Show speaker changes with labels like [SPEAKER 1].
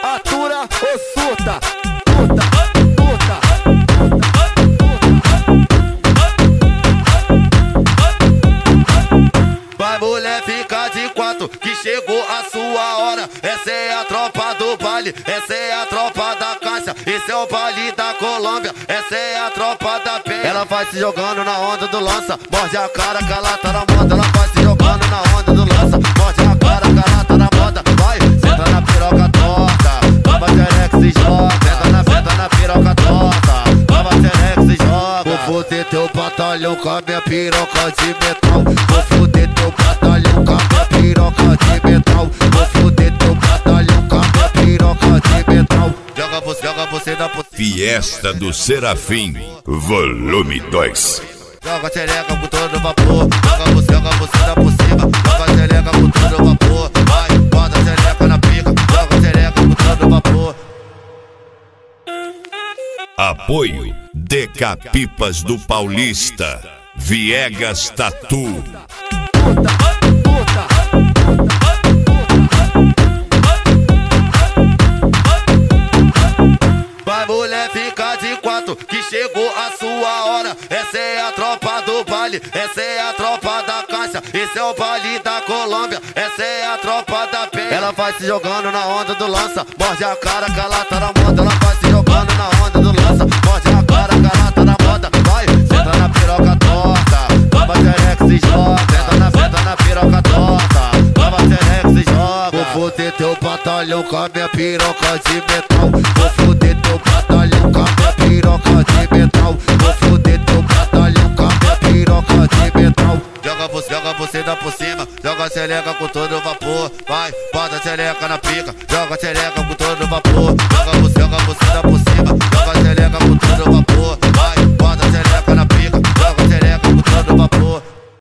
[SPEAKER 1] atura ou surta. Surta.
[SPEAKER 2] Vai mulher, fica de quatro, que chegou a sua hora. Essa é a tropa do baile, essa é a tropa da caixa. Esse é o baile da Colômbia, essa é a tropa da penha. Ela vai se jogando na onda do lança, morde a cara que ela tá na moda. Ela vai se jogando na onda do lança, morde a cara que ela tá na moda. Vai, senta na piroca torta, baba xereca se joga. Senta na piroca torta, baba xereca se joga. Vou foder teu batalhão com a minha piroca de metal. Vou foder teu batalhão com a minha piroca de metal. Vou foder teu batalhão com a minha piroca de metal. Joga você da por cima.
[SPEAKER 3] Fiesta do Serafim, volume 2.
[SPEAKER 2] Joga a xereca com todo vapor. Joga você da por cima. Joga a xereca com todo vapor. Vai, bota a xereca na pica. Joga a xereca com todo vapor.
[SPEAKER 3] Apoio DK Pipas do Paulista, Viegas Tatu.
[SPEAKER 2] Vai mulher, fica de quatro, que chegou a sua hora. Essa é a tropa do baile, essa é a tropa da caixa. Esse é o baile da Colômbia, essa é a tropa da penha. Ela vai se jogando na onda do lança, morde a cara que ela tá na moda. Ela vai se jogando na onda do lança, morde a cara que ela tá na moda. Vai, senta na piroca torta, baba xereca se joga. Senta na piroca torta, baba xereca se joga. Vou foder teu batalhão com a minha piroca de metal. Vou foder teu batalhão com a minha piroca de metal. Vou foder teu batalhão com a minha piroca de metal. Joga você da por cima. Joga a xereca com todo vapor. Vai, bota a xereca na pica. Joga a xereca com todo vapor. Joga